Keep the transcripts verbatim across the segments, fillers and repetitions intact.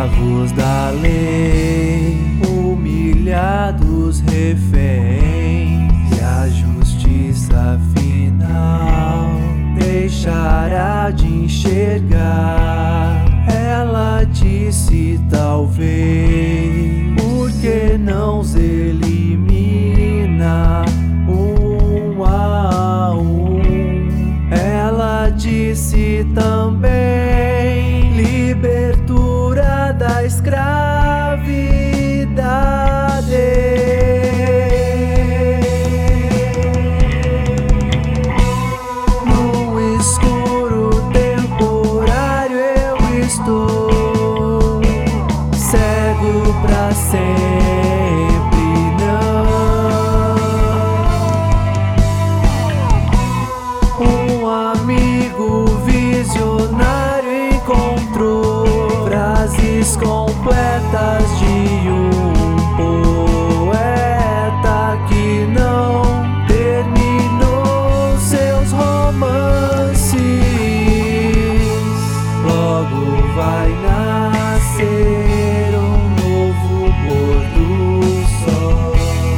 escravos da lei, humilhados reféns, e a justiça final deixará de enxergar. Ela disse talvez, por que não os elimina um a um? Ela disse também, libertura da escravidade. No escuro temporário eu estou cego pra sempre, não. Um amigo visionário encontrou frases completas de um poeta que não terminou seus romances. Logo vai nascer um novo pôr do sol.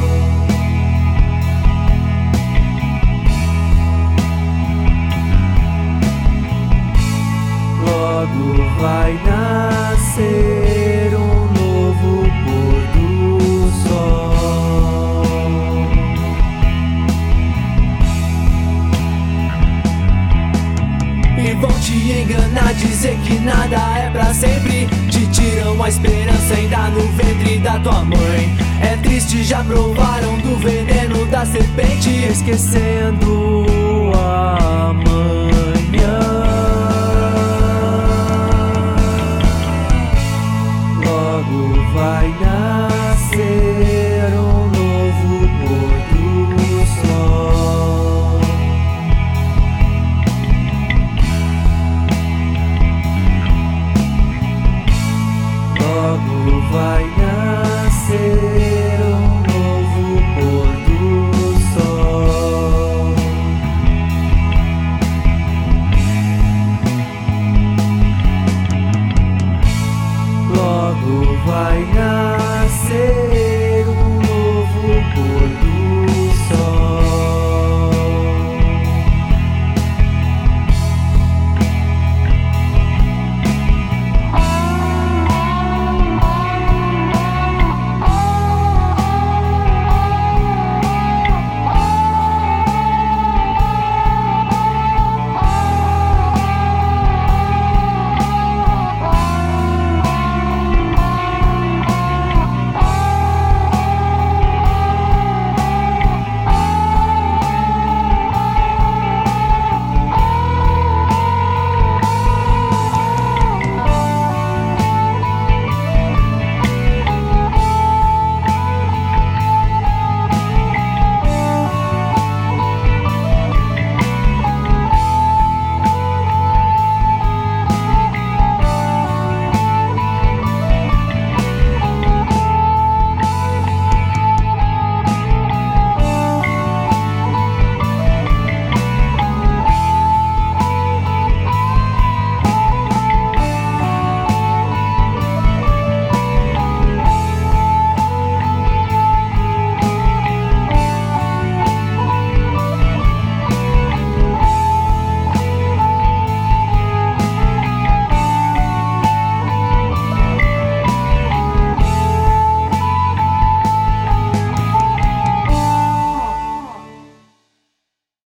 Logo vai nascer um novo pôr do sol. E vão te enganar, dizer que nada é pra sempre. Te tiram a esperança ainda no ventre da tua mãe. É triste, já provaram do veneno da serpente, Esquecendo amanhã. Logo vai nascer